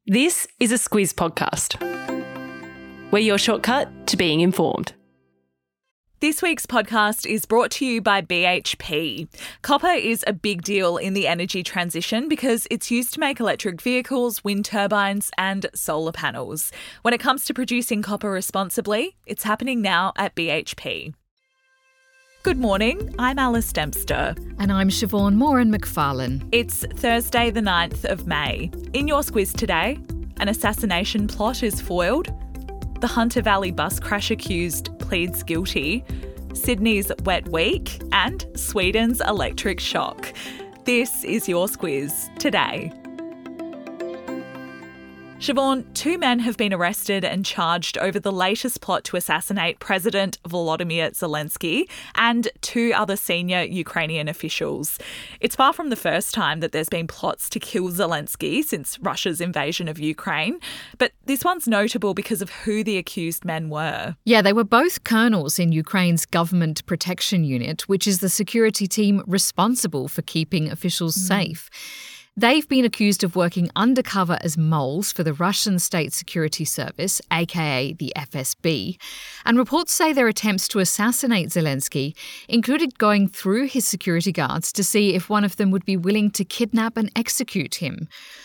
This is a Squiz podcast. We're your shortcut to being informed. This week's podcast is brought to you by BHP. Copper is a big deal in the energy transition because it's used to make electric vehicles, wind turbines and solar panels. When it comes to producing copper responsibly, it's happening now at BHP. Good morning, I'm Alice Dempster. And I'm Siobhan Moran-McFarlane. It's Thursday the 9th of May. In your Squiz today, an assassination plot is foiled, the Hunter Valley bus crash accused pleads guilty, Sydney's wet week, and Sweden's electric shock. This is your Squiz today. Siobhan, 2 men have been arrested and charged over the latest plot to assassinate President Volodymyr Zelensky and 2 other senior Ukrainian officials. It's far from the first time that there's been plots to kill Zelensky since Russia's invasion of Ukraine, but this one's notable because of who the accused men were. Yeah, they were both colonels in Ukraine's Government Protection Unit, which is the security team responsible for keeping officials safe. They've been accused of working undercover as moles for the Russian State Security Service, aka the FSB, and reports say their attempts to assassinate Zelensky included going through his security guards to see if one of them would be willing to kidnap and execute him.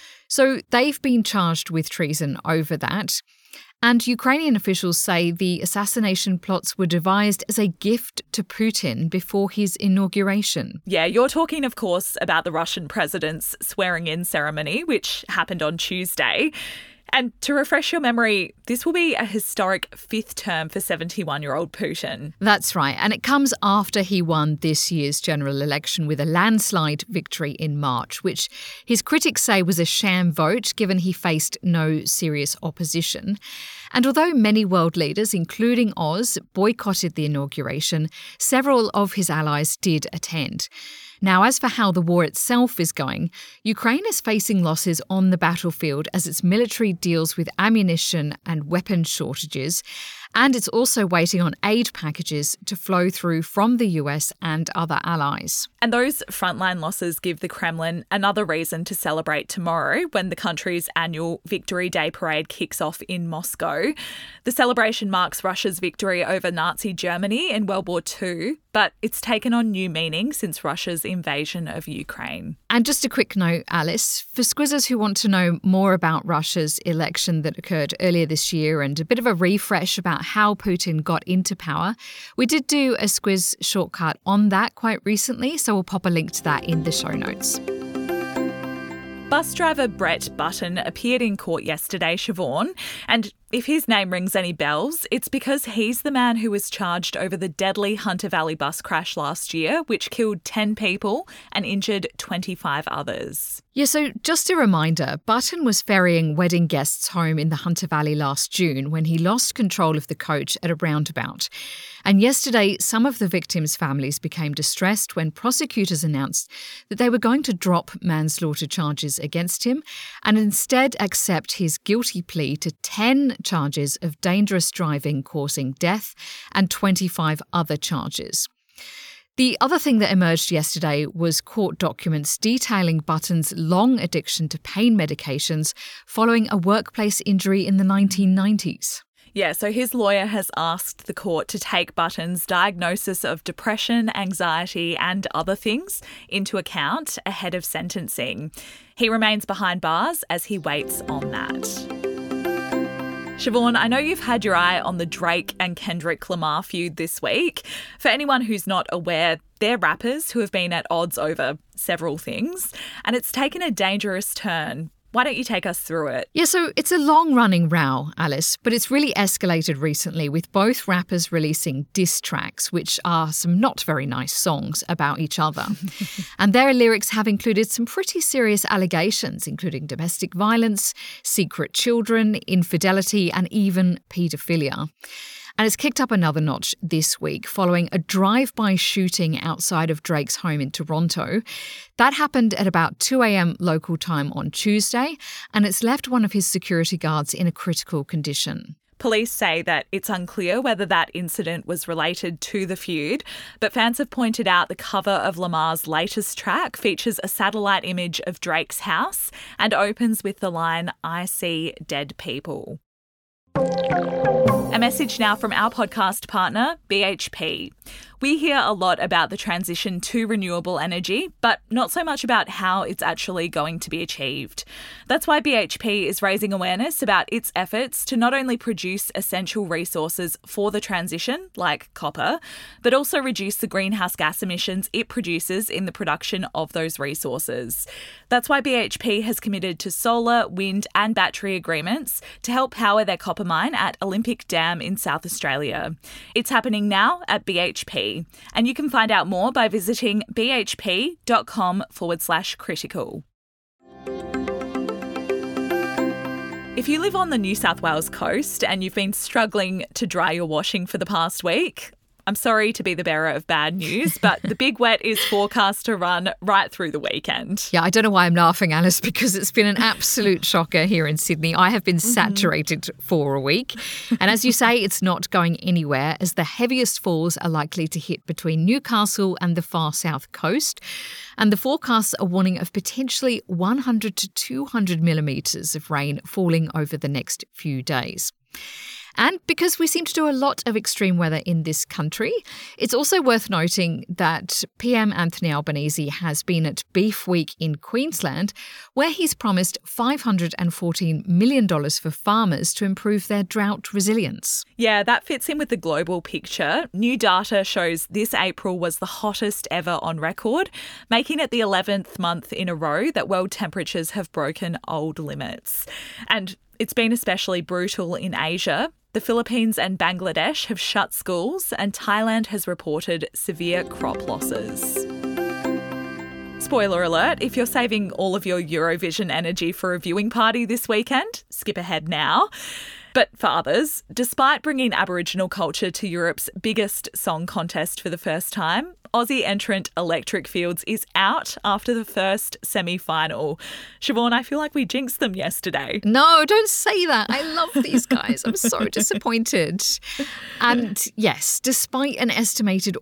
So they've been charged with treason over that. And Ukrainian officials say the assassination plots were devised as a gift to Putin before his inauguration. Yeah, you're talking, of course, about the Russian president's swearing-in ceremony, which happened on Tuesday. And to refresh your memory, this will be a historic 5th term for 71-year-old Putin. That's right, and it comes after he won this year's general election with a landslide victory in March, which his critics say was a sham vote given he faced no serious opposition. And although many world leaders, including Oz, boycotted the inauguration, several of his allies did attend. Now, as for how the war itself is going, Ukraine is facing losses on the battlefield as its military deals with ammunition and weapons shortages, and it's also waiting on aid packages to flow through from the US and other allies. And those frontline losses give the Kremlin another reason to celebrate tomorrow when the country's annual Victory Day parade kicks off in Moscow. The celebration marks Russia's victory over Nazi Germany in World War II, but it's taken on new meaning since Russia's invasion of Ukraine. And just a quick note, Alice, for squizzers who want to know more about Russia's election that occurred earlier this year and a bit of a refresh about how Putin got into power, we did do a Squiz shortcut on that quite recently, so we'll pop a link to that in the show notes. Bus driver Brett Button appeared in court yesterday, Siobhan, and if his name rings any bells, it's because he's the man who was charged over the deadly Hunter Valley bus crash last year, which killed 10 people and injured 25 others. Yeah, so just a reminder, Button was ferrying wedding guests home in the Hunter Valley last June when he lost control of the coach at a roundabout. And yesterday, some of the victims' families became distressed when prosecutors announced that they were going to drop manslaughter charges against him and instead accept his guilty plea to 10 charges of dangerous driving causing death and 25 other charges. The other thing that emerged yesterday was court documents detailing Button's long addiction to pain medications following a workplace injury in the 1990s. Yeah, so his lawyer has asked the court to take Button's diagnosis of depression, anxiety and other things into account ahead of sentencing. He remains behind bars as he waits on that. Siobhan, I know you've had your eye on the Drake and Kendrick Lamar feud this week. For anyone who's not aware, they're rappers who have been at odds over several things, and it's taken a dangerous turn. Why don't you take us through it? Yeah, so it's a long-running row, Alice, but it's really escalated recently with both rappers releasing diss tracks, which are some not very nice songs about each other. And their lyrics have included some pretty serious allegations, including domestic violence, secret children, infidelity, and even paedophilia. And it's kicked up another notch this week following a drive-by shooting outside of Drake's home in Toronto. That happened at about 2 a.m. local time on Tuesday, and it's left one of his security guards in a critical condition. Police say that it's unclear whether that incident was related to the feud, but fans have pointed out the cover of Lamar's latest track features a satellite image of Drake's house and opens with the line, "I see dead people." A message now from our podcast partner, BHP. We hear a lot about the transition to renewable energy, but not so much about how it's actually going to be achieved. That's why BHP is raising awareness about its efforts to not only produce essential resources for the transition, like copper, but also reduce the greenhouse gas emissions it produces in the production of those resources. That's why BHP has committed to solar, wind and battery agreements to help power their copper mine at Olympic Dam in South Australia. It's happening now at BHP. And you can find out more by visiting bhp.com/critical. If you live on the New South Wales coast and you've been struggling to dry your washing for the past week, I'm sorry to be the bearer of bad news, but the big wet is forecast to run right through the weekend. Yeah, I don't know why I'm laughing, Alice, because it's been an absolute shocker here in Sydney. I have been saturated for a week. And as you say, it's not going anywhere, as the heaviest falls are likely to hit between Newcastle and the far south coast. And the forecasts are warning of potentially 100 to 200 millimetres of rain falling over the next few days. And because we seem to do a lot of extreme weather in this country, it's also worth noting that PM Anthony Albanese has been at Beef Week in Queensland, where he's promised $514 million for farmers to improve their drought resilience. Yeah, that fits in with the global picture. New data shows this April was the hottest ever on record, making it the 11th month in a row that world temperatures have broken old limits. And it's been especially brutal in Asia. The Philippines and Bangladesh have shut schools, and Thailand has reported severe crop losses. Spoiler alert, if you're saving all of your Eurovision energy for a viewing party this weekend, skip ahead now. But for others, despite bringing Aboriginal culture to Europe's biggest song contest for the first time, Aussie entrant Electric Fields is out after the first semi-final. Siobhan, I feel like we jinxed them yesterday. No, don't say that. I love these guys. I'm so disappointed. And yes, despite an estimated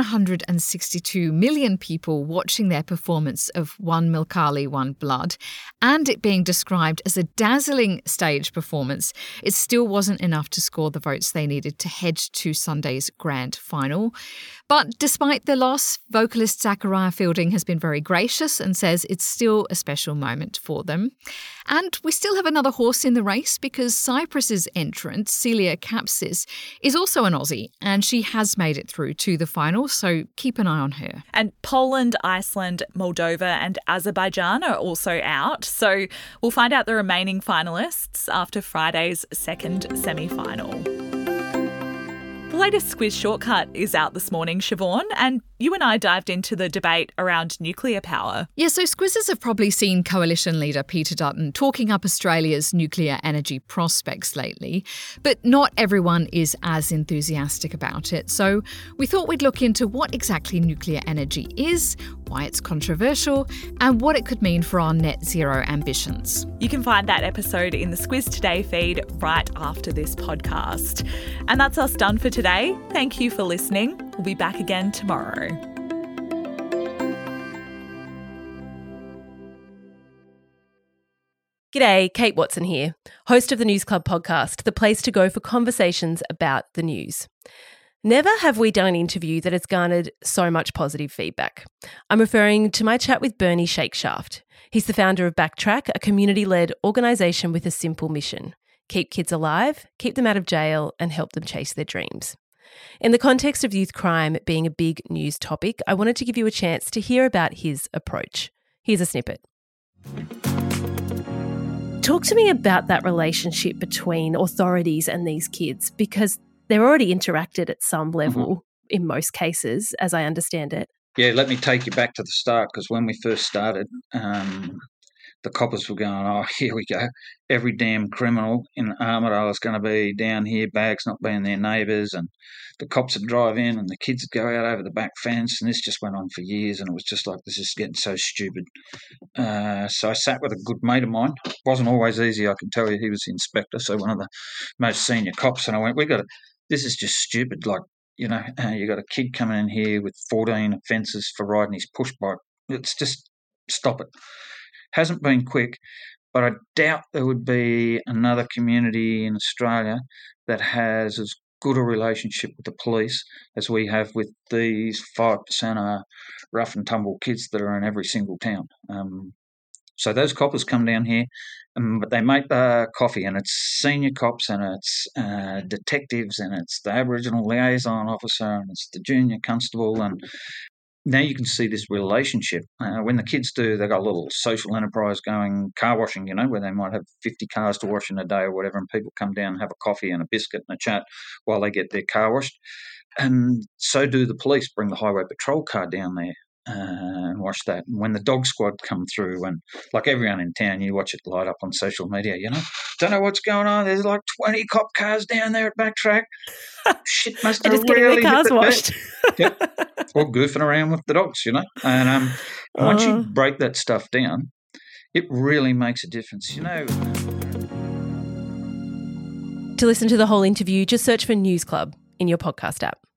162 million people watching their performance of One Milkali, One Blood, and it being described as a dazzling stage performance, it still wasn't enough to score the votes they needed to head to Sunday's grand final. But despite the loss, vocalist Zachariah Fielding has been very gracious and says it's still a special moment for them. And we still have another horse in the race because Cyprus's entrant, Celia Kapsis, is also an Aussie and she has made it through to the final, so keep an eye on her. And Poland, Iceland, Moldova and Azerbaijan are also out, so we'll find out the remaining finalists after Friday's second semi-final. The latest Squiz Shortcut is out this morning, Siobhan, and you and I dived into the debate around nuclear power. Yeah, so Squizzers have probably seen Coalition leader Peter Dutton talking up Australia's nuclear energy prospects lately, but not everyone is as enthusiastic about it. So we thought we'd look into what exactly nuclear energy is, why it's controversial, and what it could mean for our net zero ambitions. You can find that episode in the Squiz Today feed right after this podcast. And that's us done for today. Thank you for listening. We'll be back again tomorrow. G'day, Kate Watson here, host of the News Club podcast, the place to go for conversations about the news. Never have we done an interview that has garnered so much positive feedback. I'm referring to my chat with Bernie Shakeshaft. He's the founder of Backtrack, a community-led organisation with a simple mission: keep kids alive, keep them out of jail, and help them chase their dreams. In the context of youth crime being a big news topic, I wanted to give you a chance to hear about his approach. Here's a snippet. Talk to me about that relationship between authorities and these kids, because they're already interacted at some level in most cases, as I understand it. Yeah, let me take you back to the start, because when we first started, the coppers were going, oh, here we go. Every damn criminal in Armidale is going to be down here, bags not being their neighbours, and the cops would drive in and the kids would go out over the back fence, and this just went on for years, and it was just like, this is getting so stupid. So I sat with a good mate of mine. It wasn't always easy, I can tell you. He was the inspector, so one of the most senior cops, and I went, this is just stupid. Like, you got a kid coming in here with 14 offences for riding his push bike. It's just, stop it. Hasn't been quick, but I doubt there would be another community in Australia that has as good a relationship with the police as we have with these 5% rough and tumble kids that are in every single town. So those coppers come down here, but they make coffee, and it's senior cops, and it's detectives, and it's the Aboriginal liaison officer, and it's the junior constable, and now you can see this relationship. When the kids do, they've got a little social enterprise going, car washing, where they might have 50 cars to wash in a day or whatever, and people come down and have a coffee and a biscuit and a chat while they get their car washed. And so do the police, bring the highway patrol car down there and watch that. And when the dog squad come through, and like everyone in town, you watch it light up on social media, don't know what's going on. There's like 20 cop cars down there at Backtrack. Shit must have just really getting their cars washed. Yep. Or goofing around with the dogs, And once you break that stuff down, it really makes a difference, To listen to the whole interview, just search for News Club in your podcast app.